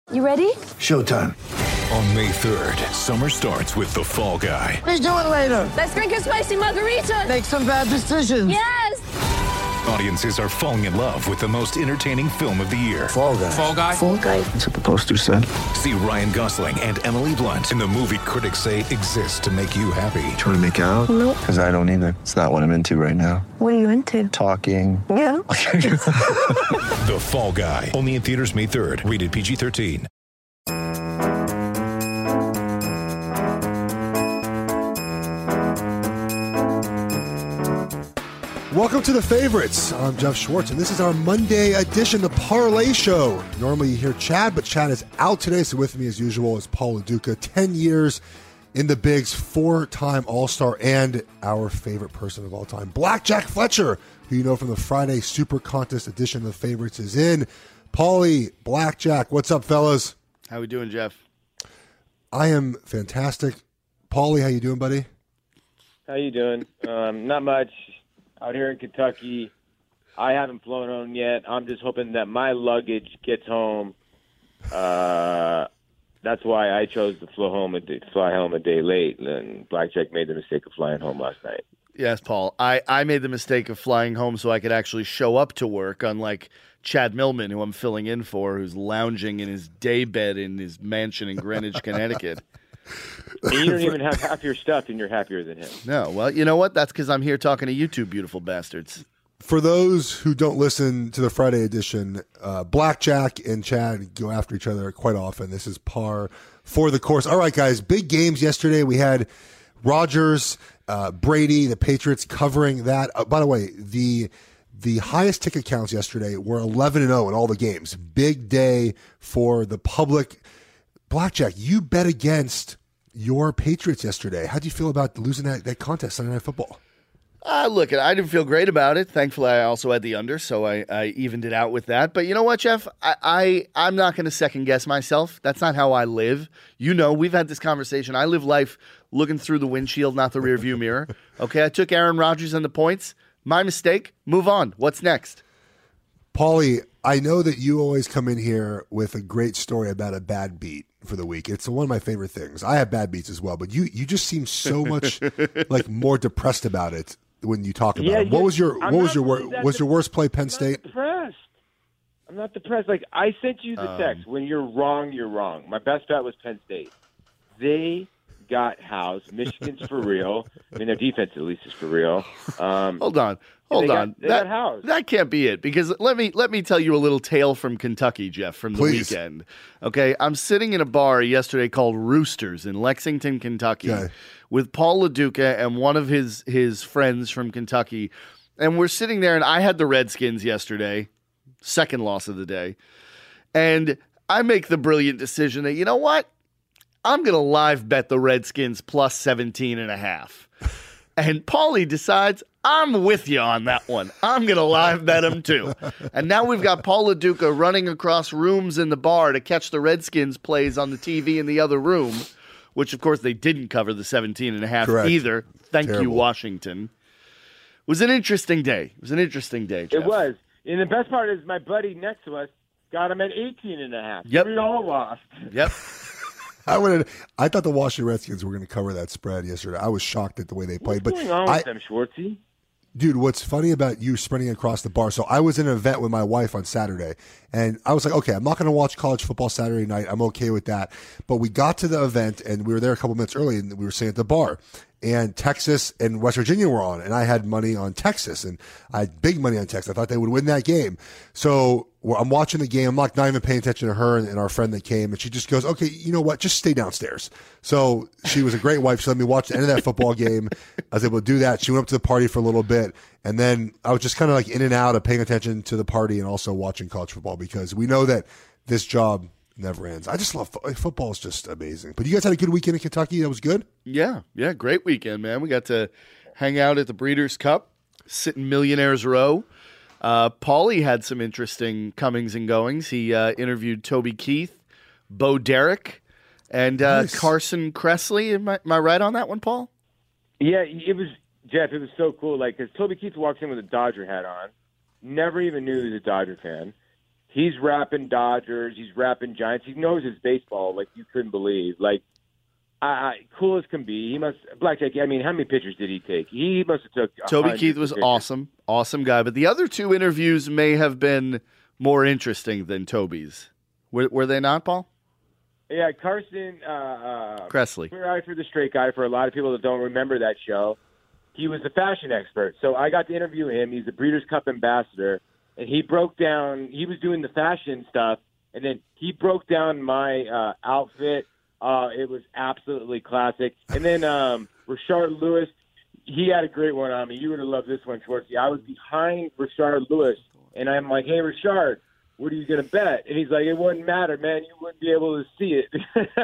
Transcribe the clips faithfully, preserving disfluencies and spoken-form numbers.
You ready? Showtime. On May third, summer starts with The Fall Guy. Let's do it later. Let's drink a spicy margarita. Make some bad decisions. Yes! Audiences are falling in love with the most entertaining film of the year. Fall Guy. Fall Guy? Fall guy. That's what the poster said. See Ryan Gosling and Emily Blunt in the movie critics say exists to make you happy. Trying to make it out? Nope. Because I don't either. It's not what I'm into right now. What are you into? Talking. Yeah. The Fall Guy. Only in theaters May third. Rated P G thirteen. Welcome to The Favorites. I'm Jeff Schwartz, and this is our Monday edition, the Parlay Show. Normally you hear Chad, but Chad is out today, so with me as usual is Paul LaDuca. Ten years in the bigs, four-time All-Star, and our favorite person of all time, Blackjack Fletcher, who you know from the Friday Super Contest edition of The Favorites, is in. Paulie, Blackjack, what's up, fellas? How we doing, Jeff? I am fantastic. Paulie, how you doing, buddy? How you doing? Um, not much. Out here in Kentucky, I haven't flown home yet. I'm just hoping that my luggage gets home. Uh, that's why I chose to fly home a day, fly home a day late. And Blackjack made the mistake of flying home last night. Yes, Paul. I, I made the mistake of flying home so I could actually show up to work, unlike Chad Millman, who I'm filling in for, who's lounging in his day bed in his mansion in Greenwich, Connecticut. And you don't even have half your stuff, and you're happier than him. No, well, you know what? That's because I'm here talking to you two beautiful bastards. For those who don't listen to the Friday edition, uh, Blackjack and Chad go after each other quite often. This is par for the course. All right, guys, big games yesterday. We had Rodgers, uh, Brady, the Patriots covering that. Uh, by the way, the the highest ticket counts yesterday were eleven and oh in all the games. Big day for the public. Blackjack, you bet against your Patriots yesterday. How do you feel about losing that, that contest, Sunday Night Football? Uh, look, I didn't feel great about it. Thankfully, I also had the under, so I, I evened it out with that. But you know what, Jeff? I, I, I'm not going to second-guess myself. That's not how I live. You know, we've had this conversation. I live life looking through the windshield, not the rearview mirror. Okay, I took Aaron Rodgers and the points. My mistake. Move on. What's next? Paulie, I know that you always come in here with a great story about a bad beat for the week. It's one of my favorite things. I have bad beats as well, but you you just seem so much like more depressed about it when you talk about Yeah, it. What yeah, was your I'm what was not your really wor- that was your worst play Penn I'm State? not depressed. I'm not depressed. Like, I sent you the text. When you're wrong, you're wrong. My best bet was Penn State. They got housed. Michigan's for real. I mean, their defense at least is for real. Um, Hold on. Hold they on. Got, they that, got housed. that can't be it, because let me let me tell you a little tale from Kentucky, Jeff, from the Please. weekend. Okay, I'm sitting in a bar yesterday called Roosters in Lexington, Kentucky, Okay. with Paul LaDuca and one of his his friends from Kentucky, and we're sitting there, and I had the Redskins yesterday, second loss of the day, and I make the brilliant decision that, you know what, I'm going to live bet the Redskins plus seventeen and a half. And Paulie decides, I'm with you on that one. I'm going to live bet him too. And now we've got Paul LaDuca running across rooms in the bar to catch the Redskins plays on the T V in the other room, which, of course, they didn't cover the seventeen and a half Correct. either. Thank Terrible. you, Washington. It was an interesting day. It was an interesting day, Jeff. It was. And the best part is my buddy next to us got him at eighteen and a half. Yep. We all lost. Yep. I would. I thought the Washington Redskins were going to cover that spread yesterday. I was shocked at the way they played. What's but going on I, with them, Schwartzy? Dude, what's funny about you sprinting across the bar? So I was in an event with my wife on Saturday, and I was like, okay, I'm not going to watch college football Saturday night. I'm okay with that. But we got to the event, and we were there a couple minutes early, and we were sitting at the bar. And Texas and West Virginia were on, and I had money on Texas, and I had big money on Texas. I thought they would win that game. So I'm watching the game. I'm like not even paying attention to her and, and our friend that came, and she just goes, okay, you know what? Just stay downstairs. So she was a great wife. She let me watch the end of that football game. I was able to do that. She went up to the party for a little bit, and then I was just kind of like in and out of paying attention to the party and also watching college football, because we know that this job never ends. I just love fo- football. Is just amazing. But you guys had a good weekend in Kentucky. That was good. Yeah, yeah, great weekend, man. We got to hang out at the Breeders' Cup, sit in Millionaires Row. Uh, Paulie had some interesting comings and goings. He uh, interviewed Toby Keith, Bo Derek, and uh, Nice. Carson Kressley. Am I, am I right on that one, Paul? Yeah, it was, Jeff, it was so cool. Like, because Toby Keith walks in with a Dodger hat on, never even knew he was a Dodger fan. he's rapping Dodgers, he's rapping Giants. He knows his baseball like you couldn't believe. Like, I, I cool as can be. He must Blackjack. I mean, how many pitchers did he take? He must have took. Toby Keith was pitchers. awesome, awesome guy. But the other two interviews may have been more interesting than Toby's. Were, were they not, Paul? Yeah, Carson uh, uh, Kressley. For Eye for the Straight Guy. For a lot of people that don't remember that show, he was a fashion expert. So I got to interview him. He's the Breeders' Cup ambassador, and he broke down. He was doing the fashion stuff, and then he broke down my uh, outfit. Uh, it was absolutely classic. And then um, Rashard Lewis, he had a great one on me. You would have loved this one, Schwartzy. I was behind Rashard Lewis, and I'm like, hey, Rashard, what are you going to bet? And he's like, it wouldn't matter, man. You wouldn't be able to see it.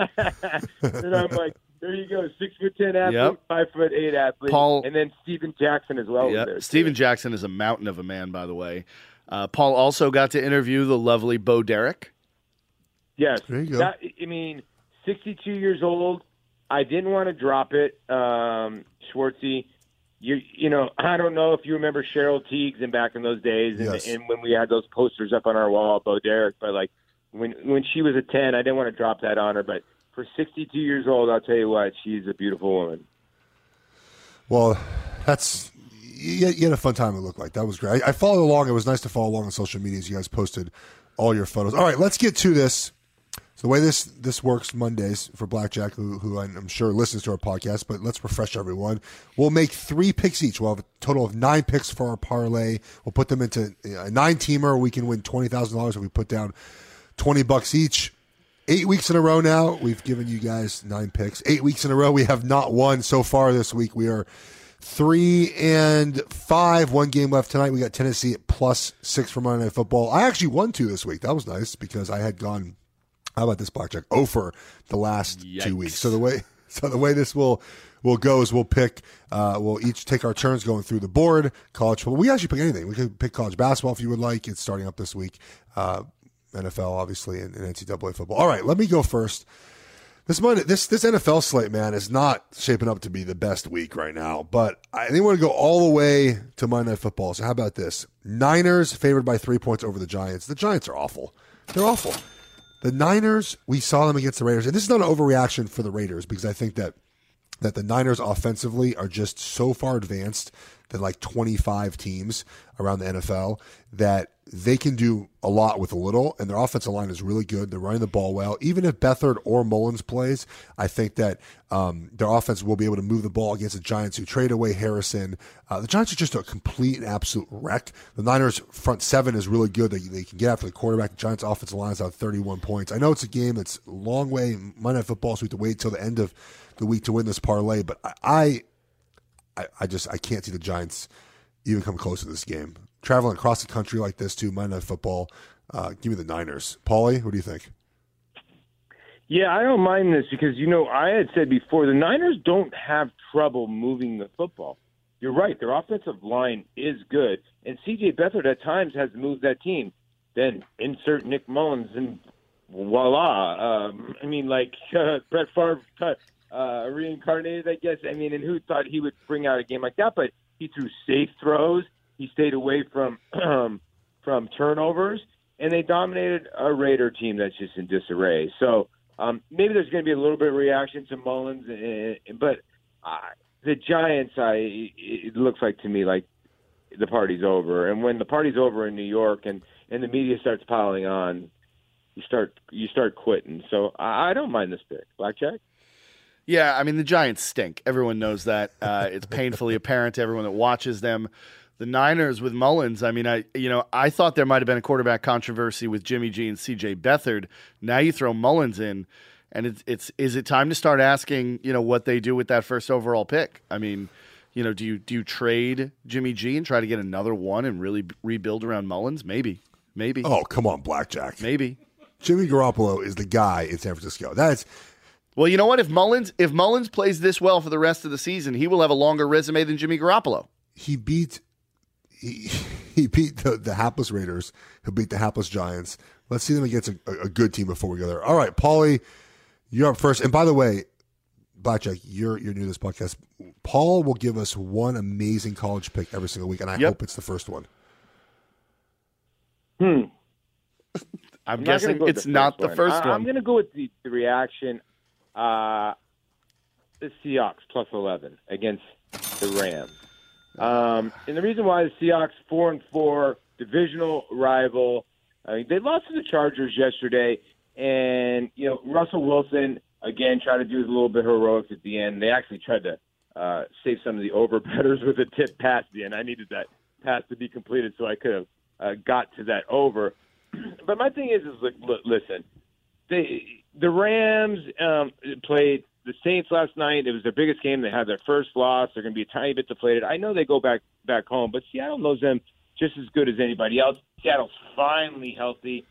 And I'm like, there you go, six foot ten athlete, Yep. five foot eight athlete. Paul, and then Steven Jackson as well. Yep. Was there Steven too. Jackson is a mountain of a man, by the way. Uh, Paul also got to interview the lovely Bo Derek. Yes. There you go. That, I mean, sixty-two years old. I didn't want to drop it, um, Schwartzy. You you know, I don't know if you remember Cheryl Teagues and back in those days, and, Yes. and when we had those posters up on our wall, Bo Derek. But like when when she was a ten, I didn't want to drop that on her. But for sixty-two years old, I'll tell you what, she's a beautiful woman. Well, that's you, you had a fun time. It looked like that was great. I, I followed along. It was nice to follow along on social media as you guys posted all your photos. All right, let's get to this. So the way this this works Mondays for Blackjack, who, who I'm sure listens to our podcast, but let's refresh everyone. We'll make three picks each. We'll have a total of nine picks for our parlay. We'll put them into a nine-teamer. We can win twenty thousand dollars if we put down twenty bucks each. Eight weeks in a row now, we've given you guys nine picks. Eight weeks in a row, we have not won so far this week. We are three and five. One game left tonight. We got Tennessee at plus six for Monday Night Football. I actually won two this week. That was nice because I had gone, how about this, Blackjack? oh for the last Yikes. two weeks. So the way so the way this will will go is we'll pick, uh, we'll each take our turns going through the board. College football. We actually pick anything. We could pick college basketball if you would like. It's starting up this week. Uh, N F L, obviously, and, and N C double A football. All right, let me go first. This Monday, this this N F L slate, man, is not shaping up to be the best week right now. But I think we're going to go all the way to Monday Night Football. So how about this? Niners favored by three points over the Giants. The Giants are awful. They're awful. The Niners, we saw them against the Raiders. And this is not an overreaction for the Raiders because I think that that the Niners offensively are just so far advanced than like twenty-five teams around the N F L that they can do a lot with a little, and their offensive line is really good. They're running the ball well. Even if Beathard or Mullins plays, I think that um, their offense will be able to move the ball against the Giants who trade away Harrison. Uh, the Giants are just a complete and absolute wreck. The Niners' front seven is really good. They, they can get after the quarterback. The Giants' offensive line is out thirty-one points. I know it's a game that's a long way. Monday Night Football, so we have to wait till the end of the week to win this parlay, but I, I, I just I can't see the Giants even come close to this game. Traveling across the country like this, too, Monday Night Football. Uh, give me the Niners. Paulie, what do you think? Yeah, I don't mind this because, you know, I had said before, the Niners don't have trouble moving the football. You're right. Their offensive line is good. And C J Beathard at times has moved that team. Then insert Nick Mullins and voila. Um, I mean, like uh, Brett Favre uh, reincarnated, I guess. I mean, and who thought he would bring out a game like that? But he threw safe throws. He stayed away from um, from turnovers, and they dominated a Raider team that's just in disarray. So um, maybe there's going to be a little bit of reaction to Mullins, uh, but uh, the Giants, I it looks like to me like the party's over. And when the party's over in New York, and, and the media starts piling on, you start you start quitting. So I, I don't mind this pick, Blackjack. Yeah, I mean, the Giants stink. Everyone knows that. Uh, it's painfully apparent to everyone that watches them. The Niners with Mullins, I mean, I you know, I thought there might have been a quarterback controversy with Jimmy G and C J Beathard. Now you throw Mullins in, and it's it's is it time to start asking, you know, what they do with that first overall pick? I mean, you know, do you do you trade Jimmy G and try to get another one and really b- rebuild around Mullins? Maybe, maybe. Oh, come on, Blackjack. Maybe. Jimmy Garoppolo is the guy in San Francisco. That's Well, you know what? If Mullins if Mullins plays this well for the rest of the season, he will have a longer resume than Jimmy Garoppolo. he beat he, he beat the, the hapless Raiders. He'll beat the hapless Giants. Let's see them against a, a good team before we go there. All right, Paulie, you're up first. And by the way, Blackjack, you're you're new to this podcast. Paul will give us one amazing college pick every single week, and I Yep. hope it's the first one. Hmm. I'm, I'm guessing not it's the not the one. first I, one. I'm going to go with the, the reaction. Uh, the Seahawks plus eleven against the Rams. Um, and the reason why the Seahawks four and four divisional rival. I mean, they lost to the Chargers yesterday, and you know Russell Wilson again tried to do his little bit heroics at the end. They actually tried to uh, save some of the over bettors with a tip pass at the end. I needed that pass to be completed so I could have uh, got to that over. But my thing is, is look, look, listen, they, the Rams um, played the Saints last night. It was their biggest game. They had their first loss. They're going to be a tiny bit deflated. I know they go back back home, but Seattle knows them just as good as anybody else. Seattle's finally healthy.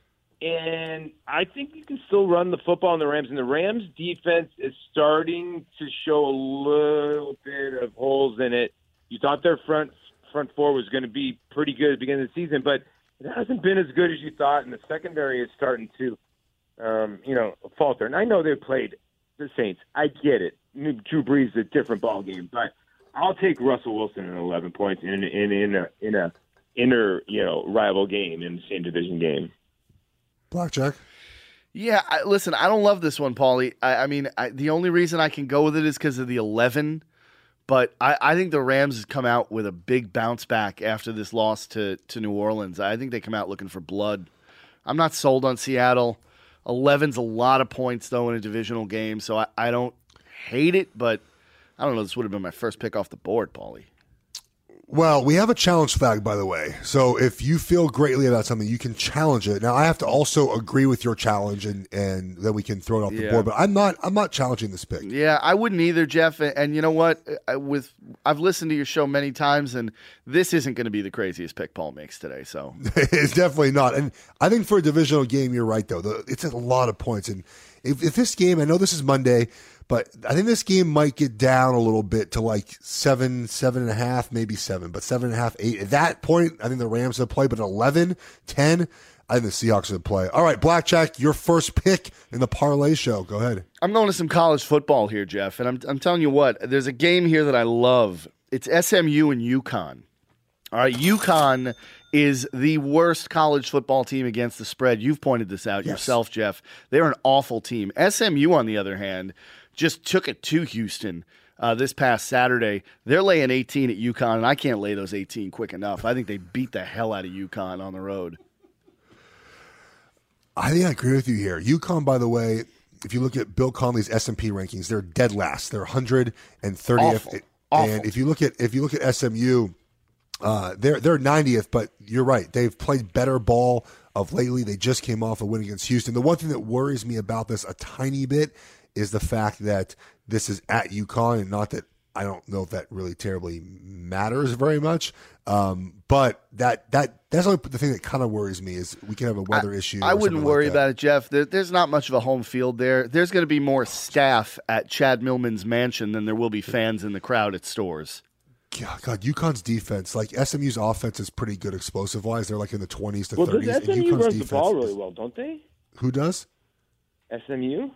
And I think you can still run the football on the Rams. And the Rams' defense is starting to show a little bit of holes in it. You thought their front front four was going to be pretty good at the beginning of the season, but it hasn't been as good as you thought. And the secondary is starting to, um, you know, falter. And I know they played the Saints. I get it. Drew Brees is a different ball game, but I'll take Russell Wilson in eleven points in in in a in a inner you know rival game in the same division game. Blackjack. Yeah, I, listen, I don't love this one, Paulie. I, I mean, I, the only reason I can go with it is because of the eleven. But I, I think the Rams has come out with a big bounce back after this loss to, to New Orleans. I think they come out looking for blood. I'm not sold on Seattle. eleven's a lot of points, though, in a divisional game, so I, I don't hate it, but I don't know. This would have been my first pick off the board, Paulie. Well, we have a challenge flag, by the way. So if you feel greatly about something, you can challenge it. Now, I have to also agree with your challenge, and, and then we can throw it off Yeah. the board. But I'm not I'm not challenging this pick. Yeah, I wouldn't either, Jeff. And, and you know what? I, with I've listened to your show many times, and this isn't going to be the craziest pick Paul makes today. So It's definitely not. And I think for a divisional game, you're right, though. The, it's a lot of points. And if, if this game, I know this is Monday, but I think this game might get down a little bit to like seven, seven and a half, maybe seven, but seven and a half, eight. At that point, I think the Rams will play, but eleven, ten, I think the Seahawks will play. All right, Blackjack, your first pick in the parlay show. Go ahead. I'm going to some college football here, Jeff. And I'm, I'm telling you what, there's a game here that I love. It's S M U and UConn. All right, UConn is the worst college football team against the spread. You've pointed this out Yes. yourself, Jeff. They're an awful team. S M U, on the other hand, just took it to Houston uh, this past Saturday. They're laying eighteen at UConn, and I can't lay those eighteen quick enough. I think they beat the hell out of UConn on the road. I think I agree with you here. UConn, by the way, if you look at Bill Conley's S and P rankings, they're dead last. They're one hundred thirtieth. Awful. And Awful. if you look at if you look at S M U, uh, they're they're ninetieth. But you're right; they've played better ball of lately. They just came off a win against Houston. The one thing that worries me about this a tiny bit is the fact that this is at UConn, and not that I don't know if that really terribly matters very much. Um, but that that that's only the thing that kind of worries me is we can have a weather I, issue. I or wouldn't something worry like that. about it, Jeff. There, there's not much of a home field there. There's going to be more staff at Chad Millman's mansion than there will be fans in the crowd at stores. God, God, UConn's defense, like S M U's offense is pretty good explosive wise. They're like in the twenties to Well, thirties. does S and M U UConn's run the ball defense really is- well, don't they? Who does? S M U?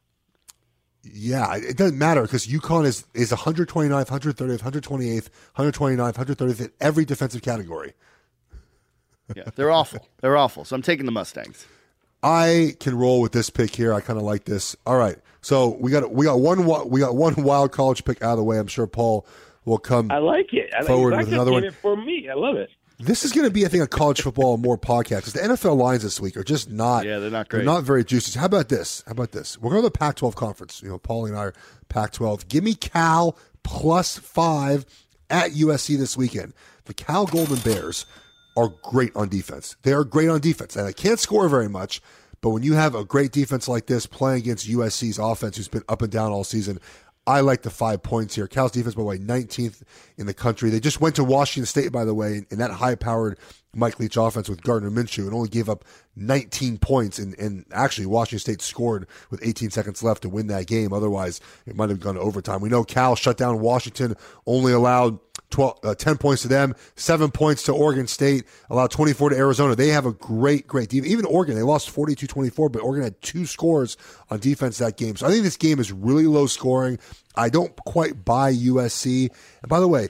Yeah, it doesn't matter because UConn is, is one hundred twenty-ninth, one hundred thirtieth, one hundred twenty-eighth, one hundred twenty-ninth, one hundred thirtieth in every defensive category. Yeah, they're awful. They're awful. So I'm taking the Mustangs. I can roll with this pick here. I kind of like this. All right, so we got we got one wi- we got one wild college pick out of the way. I'm sure Paul will come. I like it. I like Forward it. with another one. It for me. I love it. This is going to be, I think, a college football more podcast because the N F L lines this week are just not. Yeah, they're not great. They're not very juicy. So how about this? How about this? We're going to the Pac twelve conference. You know, Paulie and I are Pac twelve. Give me Cal plus five at U S C this weekend. The Cal Golden Bears are great on defense. They are great on defense, and they can't score very much. But when you have a great defense like this playing against U S C's offense, who's been up and down all season, I like the five points here. Cal's defense, by the way, nineteenth in the country. They just went to Washington State, by the way, in that high-powered Mike Leach offense with Gardner Minshew and only gave up nineteen points. And, and actually, Washington State scored with eighteen seconds left to win that game. Otherwise, it might have gone to overtime. We know Cal shut down Washington, only allowed twelve, uh, ten points to them, seven points to Oregon State, allowed twenty-four to Arizona. They have a great, great defense. Even Oregon, they lost forty-two twenty-four, but Oregon had two scores on defense that game. So I think this game is really low scoring. I don't quite buy U S C. And by the way,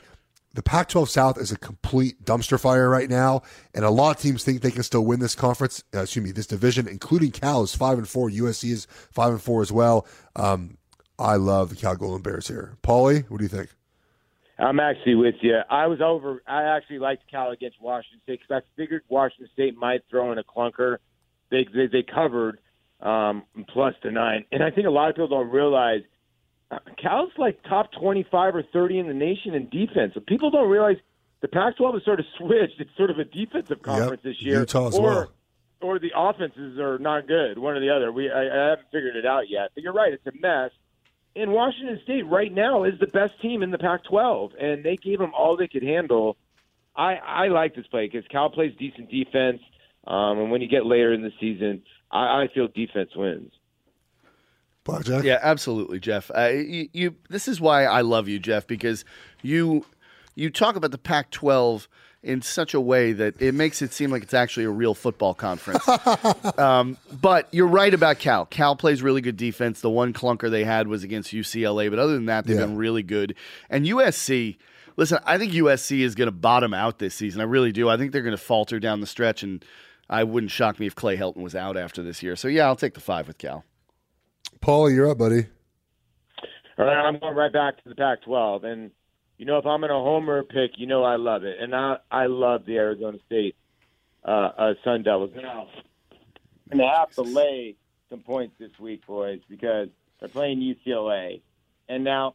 the Pac twelve South is a complete dumpster fire right now, and a lot of teams think they can still win this conference. Uh, excuse me, this division, including Cal is five and four. U S C is five and four as well. Um, I love the Cal Golden Bears here. Paulie, what do you think? I'm actually with you. I was over. I actually liked Cal against Washington State because I figured Washington State might throw in a clunker. They they, they covered um, plus the nine, and I think a lot of people don't realize uh, Cal's like top twenty-five or thirty in the nation in defense. So people don't realize the Pac twelve has sort of switched. It's sort of a defensive conference yep. this year. Utah as or, well. Or the offenses are not good, one or the other. We I, I haven't figured it out yet. But you're right, it's a mess. And Washington State right now is the best team in the Pac twelve, and they gave them all they could handle. I, I like this play because Cal plays decent defense, um, and when you get later in the season, I, I feel defense wins. Blackjack? Yeah, absolutely, Jeff. Uh, you, you. This is why I love you, Jeff, because you you talk about the Pac twelve in such a way that it makes it seem like it's actually a real football conference. um, but you're right about Cal. Cal plays really good defense. The one clunker they had was against U C L A, but other than that, they've Yeah. been really good. And U S C, listen, I think U S C is going to bottom out this season. I really do. I think they're going to falter down the stretch, and I wouldn't shock me if Clay Helton was out after this year. So, yeah, I'll take the five with Cal. Paulie, you're up, buddy. All right, I'm going right back to the Pac twelve, and you know, if I'm in a homer pick, you know I love it. And I, I love the Arizona State uh, uh, Sun Devils. Now, I'm going to have to lay some points this week, boys, because they're playing U C L A. And now,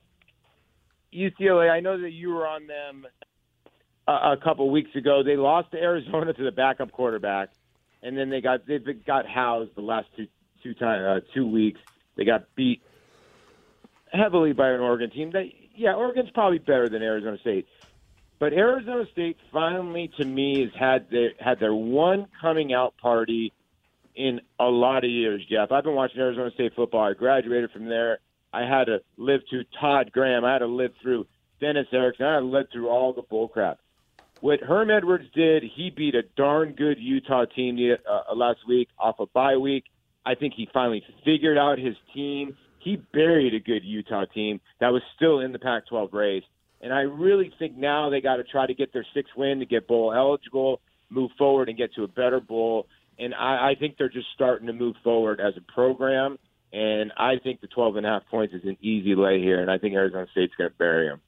U C L A, I know that you were on them a, a couple weeks ago. They lost to Arizona to the backup quarterback, and then they got they got housed the last two two time, uh, two weeks. They got beat heavily by an Oregon team. They Yeah, Oregon's probably better than Arizona State. But Arizona State finally, to me, has had their, had their one coming out party in a lot of years, Jeff. I've been watching Arizona State football. I graduated from there. I had to live through Todd Graham. I had to live through Dennis Erickson. I had to live through all the bullcrap. What Herm Edwards did, he beat a darn good Utah team uh, last week off a bye week. I think he finally figured out his team. He buried a good Utah team that was still in the Pac twelve race. And I really think now they got to try to get their sixth win to get bowl eligible, move forward and get to a better bowl. And I, I think they're just starting to move forward as a program. And I think the twelve and a half points is an easy lay here. And I think Arizona State's going to bury them.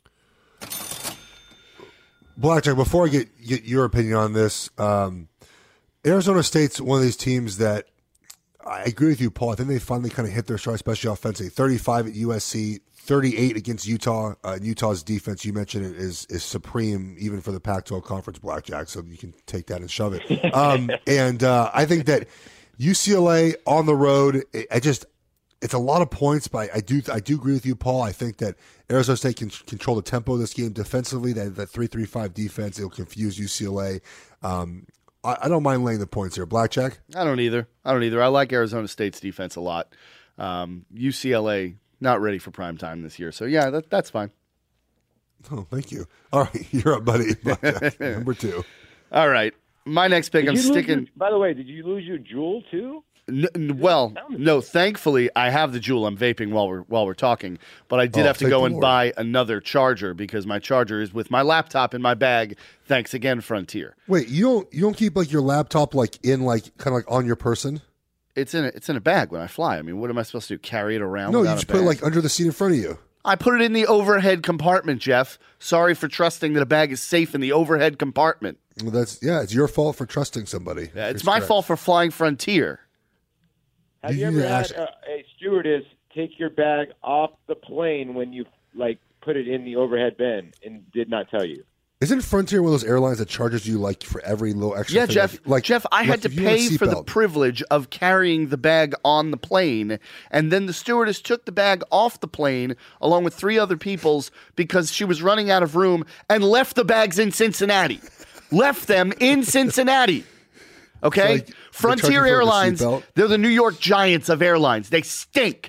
Blackjack, before I get, get your opinion on this, um, Arizona State's one of these teams that I agree with you, Paul. I think they finally kind of hit their stride, especially offensively. thirty-five at U S C, thirty-eight against Utah. Uh, Utah's defense, you mentioned it, is is supreme even for the Pac twelve conference, Blackjack, so you can take that and shove it. Um, and uh, I think that U C L A on the road, I just it's a lot of points, but I do I do agree with you, Paul. I think that Arizona State can control the tempo of this game defensively. That that three three five defense, it'll confuse U C L A. Um, I don't mind laying the points here. Blackjack? I don't either. I don't either. I like Arizona State's defense a lot. Um, U C L A, not ready for prime time this year. So, yeah, that, that's fine. Oh, thank you. All right, you're up, buddy. Blackjack, number two. All right. My next pick, Did I'm you lose sticking. Your, by the way, did you lose your jewel too? N- n- well, no. Thankfully, I have the Juul. I'm vaping while we're while we're talking, but I did Oh, have to thank go the and Lord. buy another charger because my charger is with my laptop in my bag. Thanks again, Frontier. Wait, you don't you don't keep like your laptop like in like kind of like on your person? It's in a, it's in a bag when I fly. I mean, what am I supposed to do? Carry it around? No, you without just a put it bag? like under the seat in front of you. I put it in the overhead compartment, Jeff. Sorry for trusting that a bag is safe in the overhead compartment. Well, that's yeah, it's your fault for trusting somebody. Yeah, it's That's my correct. fault for flying Frontier. Have You you, need ever to had ask- a, a stewardess take your bag off the plane when you like put it in the overhead bin and did not tell you? Isn't Frontier one of those airlines that charges you like for every little extra Yeah, thing? Jeff. Like, like Jeff, I like had to if you want a pay for the seatbelt. privilege of carrying the bag on the plane, and then the stewardess took the bag off the plane along with three other people's because she was running out of room and left the bags in Cincinnati. left them in Cincinnati. Okay, like they charge you Frontier for the Airlines. seatbelt. They're the New York Giants of airlines. They stink.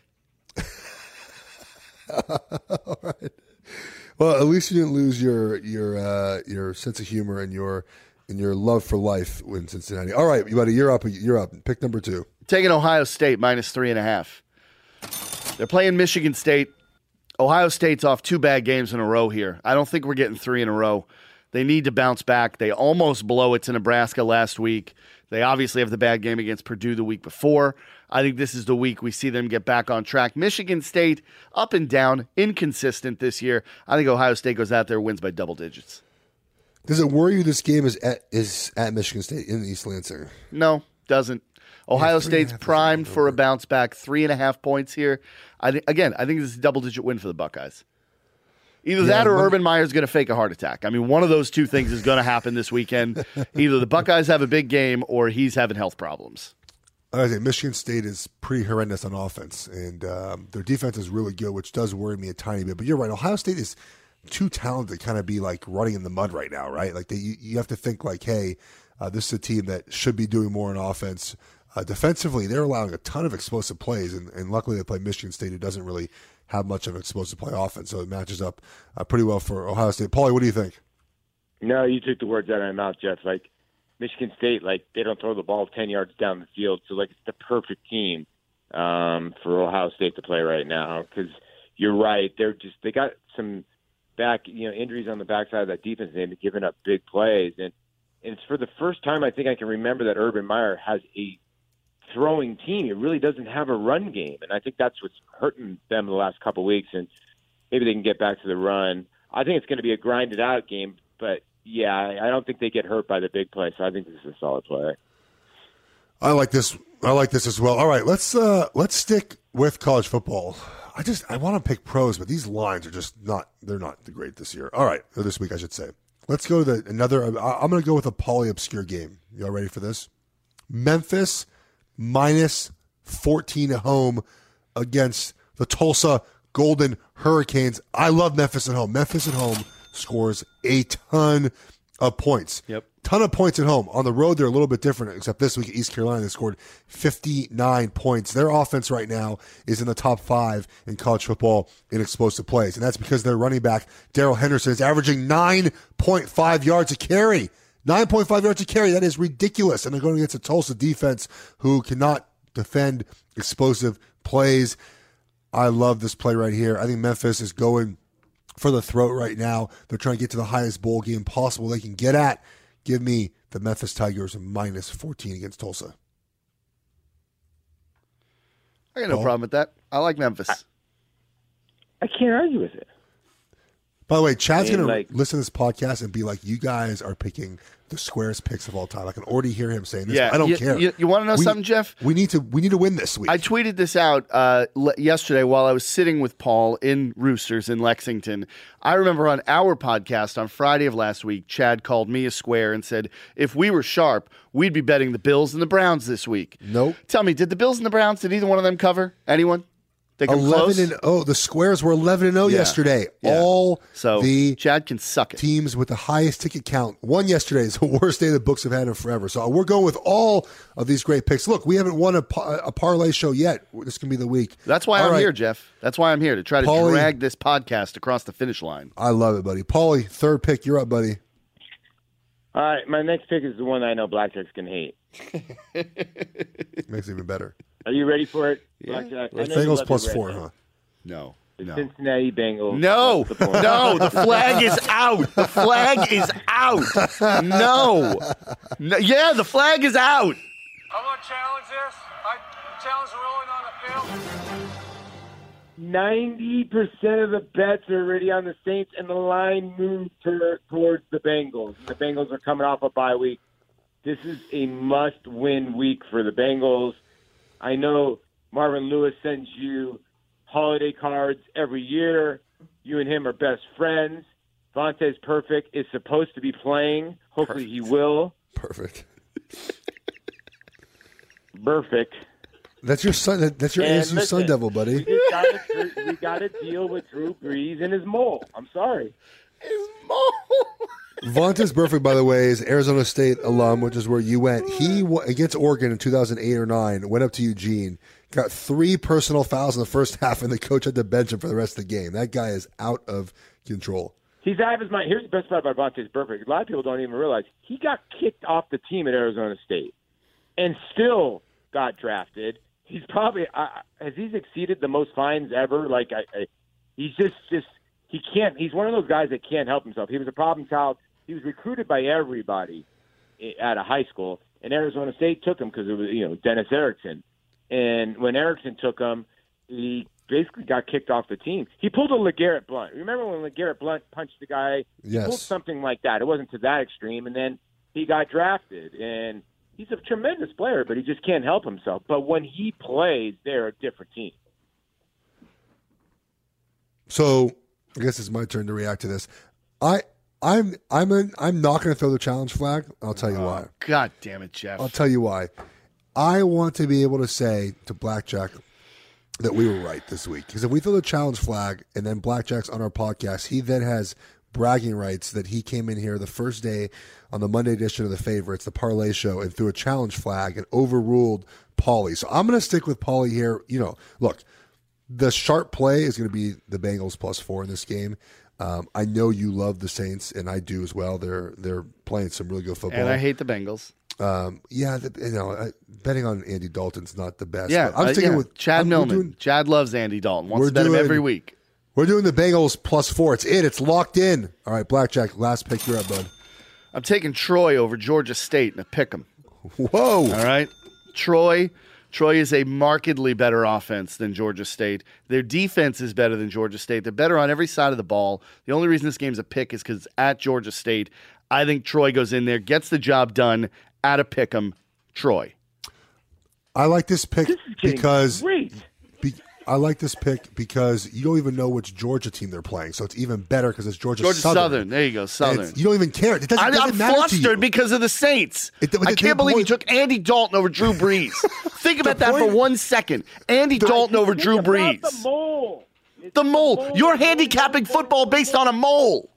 All right. Well, at least you didn't lose your your uh, your sense of humor and your and your love for life in Cincinnati. All right, buddy, you're up. You're up. Pick number two. Taking Ohio State minus three and a half. They're playing Michigan State. Ohio State's off two bad games in a row here. I don't think we're getting three in a row. They need to bounce back. They almost blow it to Nebraska last week. They obviously have the bad game against Purdue the week before. I think this is the week we see them get back on track. Michigan State, up and down, inconsistent this year. I think Ohio State goes out there and wins by double digits. Does it worry you this game is at, is at Michigan State in East Lansing? No, doesn't. Ohio Yeah, State's primed for a bounce back, three and a half points here. I th- Again, I think this is a double-digit win for the Buckeyes. Either Yeah, that or when- Urban Meyer's going to fake a heart attack. I mean, one of those two things is going to happen this weekend. Either the Buckeyes have a big game or he's having health problems. I think Michigan State is pretty horrendous on offense, and um, their defense is really good, which does worry me a tiny bit. But you're right. Ohio State is too talented to kind of be like running in the mud right now, right? Like they, you, you have to think like, hey, uh, this is a team that should be doing more on offense. Uh, defensively, they're allowing a ton of explosive plays, and, and luckily they play Michigan State, who doesn't really have much of an explosive play offense, so it matches up uh, pretty well for Ohio State. Paulie, what do you think? No, you took the words out of my mouth, Jeff. Like, Michigan State, like, they don't throw the ball ten yards down the field, so, like, it's the perfect team um, for Ohio State to play right now because you're right. They're just – they got some back, you know, injuries on the backside of that defense, and they've been giving up big plays. And, and it's for the first time I think I can remember that Urban Meyer has a throwing team. It really doesn't have a run game, and I think that's what's hurting them the last couple of weeks, and maybe they can get back to the run. I think it's going to be a grinded-out game, but, yeah, I don't think they get hurt by the big play, so I think this is a solid play. I like this. I like this as well. All right, let's uh, let's stick with college football. I just I want to pick pros, but these lines are just not. They're not the great this year. All right, or this week I should say. Let's go to the, another. I, I'm going to go with a Paulie obscure game. Y'all ready for this? Memphis minus fourteen at home against the Tulsa Golden Hurricanes. I love Memphis at home. Memphis at home scores a ton of points. Yep. Ton of points at home. On the road, they're a little bit different, except this week at East Carolina, they scored fifty-nine points. Their offense right now is in the top five in college football in explosive plays, and that's because their running back, Darrell Henderson, is averaging nine point five yards a carry. nine point five yards a carry. That is ridiculous. And they're going against a Tulsa defense who cannot defend explosive plays. I love this play right here. I think Memphis is going for the throat right now. They're trying to get to the highest bowl game possible they can get at. Give me the Memphis Tigers minus fourteen against Tulsa. I got no Paul? problem with that. I like Memphis. I can't argue with it. By the way, Chad's I mean, going like- to listen to this podcast and be like, you guys are picking the squarest picks of all time. I can already hear him saying this. Yeah, I don't you, care. You, you want to know We- something, Jeff? We need to we need to win this week. I tweeted this out uh, le- yesterday while I was sitting with Paul in Roosters in Lexington. I remember on our podcast on Friday of last week, Chad called me a square and said, if we were sharp, we'd be betting the Bills and the Browns this week. Nope. Tell me, did the Bills and the Browns, did either one of them cover? Anyone? They come close? eleven and oh. The Squares were eleven and oh Yeah. yesterday. Yeah. All So the Chad can suck it. teams with the highest ticket count won yesterday. It's the worst day the books have had in forever. So we're going with all of these great picks. Look, we haven't won a, pa- a parlay show yet. This can be the week. That's why All I'm right. here, Jeff. That's why I'm here, to try to Paulie- drag this podcast across the finish line. I love it, buddy. Paulie, third pick. You're up, buddy. All right, my next pick is the one that I know Blackjack's going to hate. Makes it even better. Are you ready for it? Yeah. Blackjack? I know you Bengals love plus your four, Red huh? Sox. No. The No. Cincinnati Bengals. No, plus the points. no, the flag is out. The flag is out. No. no. Yeah, the flag is out. I want to challenge this. I challenge the ruling on the field. ninety percent of the bets are already on the Saints, and the line moved to, towards the Bengals. The Bengals are coming off a bye week. This is a must-win week for the Bengals. I know Marvin Lewis sends you holiday cards every year. You and him are best friends. Vontaze Perfect is supposed to be playing. Hopefully he will. Perfect. Perfect. That's your son. that- That's your And A S U listen, Sun Devil, buddy. We just gotta, we got to deal with Drew Brees and his mole. I'm sorry. Vontaze Burfict, by the way, is Arizona State alum, which is where you went. He, wa- against Oregon in two thousand eight or nine, went up to Eugene, got three personal fouls in the first half, and the coach had to bench him for the rest of the game. That guy is out of control. He's out of his mind. Here's the best part about Vontaze Burfict. A lot of people don't even realize he got kicked off the team at Arizona State and still got drafted. He's probably uh, – has he exceeded the most fines ever? Like, I, I he's just just he can't. He's one of those guys that can't help himself. He was a problem child. He was recruited by everybody at a high school, and Arizona State took him because it was you know Dennis Erickson. And when Erickson took him, he basically got kicked off the team. He pulled a LeGarrette Blount. Remember when LeGarrette Blount punched the guy? Yes. He pulled something like that. It wasn't to that extreme, and then he got drafted. And he's a tremendous player, but he just can't help himself. But when he plays, they're a different team. So I guess it's my turn to react to this. I I'm I'm in, I'm not going to throw the challenge flag. I'll tell you Oh, why. God damn it, Jeff. I'll tell you why. I want to be able to say to Blackjack that we were right this week. Because if we throw the challenge flag and then Blackjack's on our podcast, he then has bragging rights that he came in here the first day on the Monday edition of The Favorites, the Parlay Show, and threw a challenge flag and overruled Paulie. So I'm going to stick with Paulie here. You know, look, the sharp play is going to be the Bengals plus four in this game. Um, I know you love the Saints, and I do as well. They're they're playing some really good football. And I hate the Bengals. Um, yeah, the, you know, I, betting on Andy Dalton's not the best. Yeah, but I'm uh, sticking yeah. with Chad I'm, Millman. Doing, Chad loves Andy Dalton. Wants we're to bet him doing- every week. we're doing the Bengals plus four. It's in. It's locked in. All right, Blackjack, last pick. You're up, bud. I'm taking Troy over Georgia State in a pick 'em. Whoa. All right. Troy. Troy is a markedly better offense than Georgia State. Their defense is better than Georgia State. They're better on every side of the ball. The only reason this game's a pick is because it's at Georgia State. I think Troy goes in there, gets the job done at a pick 'em. Troy. I like this pick This is getting because great. be, I like this pick because you don't even know which Georgia team they're playing, so it's even better because it's Georgia, Georgia Southern. Southern. There you go, And Southern. it's- You don't even care. It doesn't, I, doesn't I'm matter to you. flustered because of the Saints. It- but I the- can't the believe you point- took Andy Dalton over Drew Brees. Think about that for point- one second. Andy Dalton over Think Drew about Brees. The mole. It's The mole. You're handicapping football based on a mole.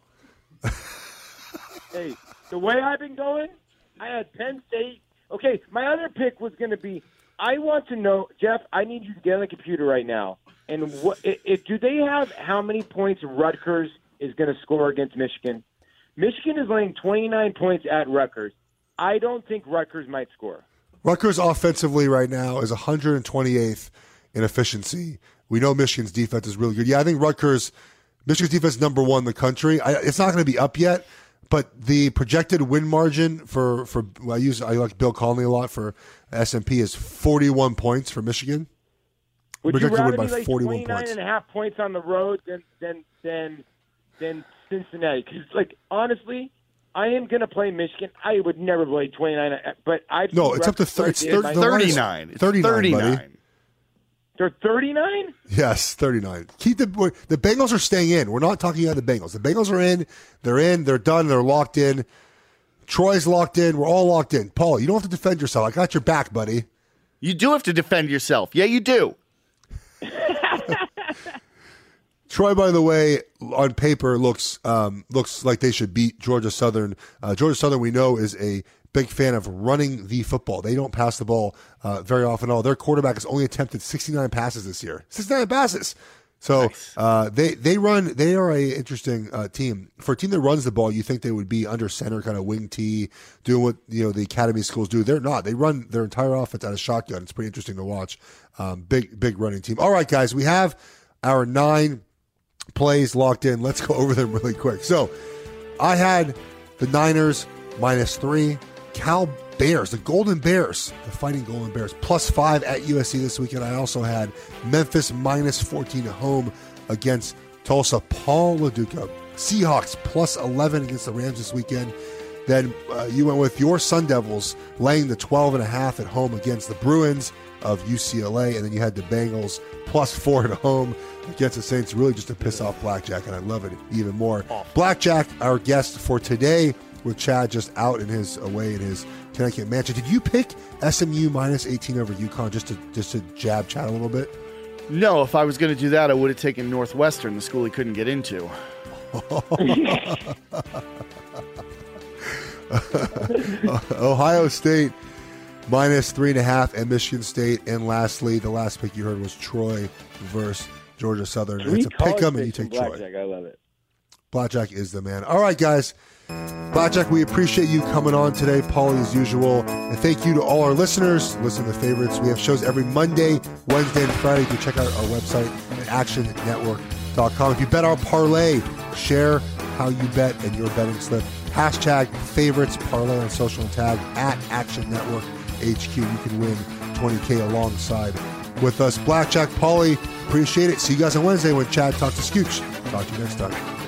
Hey, the way I've been going, I had Penn State. Okay, my other pick was going to be. I want to know, Jeff. I need you to get on the computer right now. And what? It, it, do they have how many points Rutgers is going to score against Michigan? Michigan is laying twenty-nine points at Rutgers. I don't think Rutgers might score. Rutgers offensively right now is one hundred twenty-eighth in efficiency. We know Michigan's defense is really good. Yeah, I think Rutgers, Michigan's defense is number one in the country. I, it's not going to be up yet, but the projected win margin for for well, I use I like Bill Conley a lot for S and P is forty-one points for Michigan. Would you Projected rather win by be like forty-one twenty-nine points. and a half points on the road than than than than Cincinnati? Because, like, honestly, I am going to play Michigan. I would never play twenty-nine, but I've No, seen it's up to Rutgers thir- it's play thir- by- the line is thirty-nine. It's thirty-nine, buddy. thirty-nine. They're thirty-nine? Yes, thirty-nine. Keep the the Bengals are staying in. We're not talking about the Bengals. The Bengals are in. They're in. They're done. They're locked in. Troy's locked in. We're all locked in. Paul, you don't have to defend yourself. I got your back, buddy. You do have to defend yourself. Yeah, you do. Troy, by the way, on paper looks um, looks like they should beat Georgia Southern. Uh, Georgia Southern, we know, is a big fan of running the football. They don't pass the ball uh, very often at all. Their quarterback has only attempted sixty-nine passes this year. sixty-nine passes. So Nice. uh, they they run. They are a interesting uh, team. For a team that runs the ball, you think they would be under center, kind of wing T, doing what you know the academy schools do. They're not. They run their entire offense out of shotgun. It's pretty interesting to watch. Um, big big running team. All right, guys, we have our nine plays locked in. Let's go over them really quick. So I had the Niners minus three, Cal Bears, the Golden Bears, the Fighting Golden Bears, plus five at U S C this weekend. I also had Memphis minus fourteen at home against Tulsa. Paul LaDuca, Seahawks plus eleven against the Rams this weekend. Then uh, you went with your Sun Devils laying the twelve and a half at home against the Bruins of U C L A. And then you had the Bengals plus four at home against the Saints, really just to piss off Blackjack, and I love it even more. Blackjack, our guest for today, with Chad just out in his away in his Connecticut mansion. Did you pick S M U minus eighteen over UConn just to just to jab Chad a little bit? No, if I was going to do that, I would have taken Northwestern, the school he couldn't get into. Ohio State minus three and a half at Michigan State. And lastly, the last pick you heard was Troy versus Georgia Southern. Three It's a pick 'em, and you college take picks in Troy. Blackjack. I love it. Blackjack is the man. All right, guys. Blackjack, we appreciate you coming on today, Paulie, as usual. And thank you to all our listeners. Listen to the favorites. We have shows every Monday, Wednesday, and Friday. You can check out our website at action network dot com. If you bet our parlay, share how you bet and your betting slip. Hashtag favorites parlay on social and tag at Action Network H Q. You can win twenty K alongside with us. Blackjack Pauly, appreciate it. See you guys on Wednesday when Chad talks to Scooch. Talk to you next time.